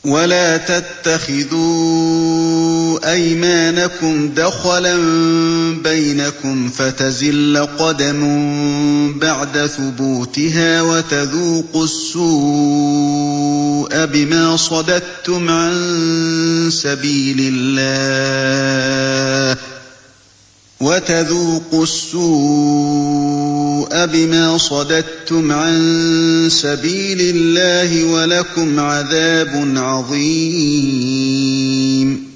ولا تتخذوا أيمانكم دخلا بينكم فتزل قدم بعد ثبوتها وتذوقوا السوء بما صددتم عن سبيل الله ولكم عذاب عظيم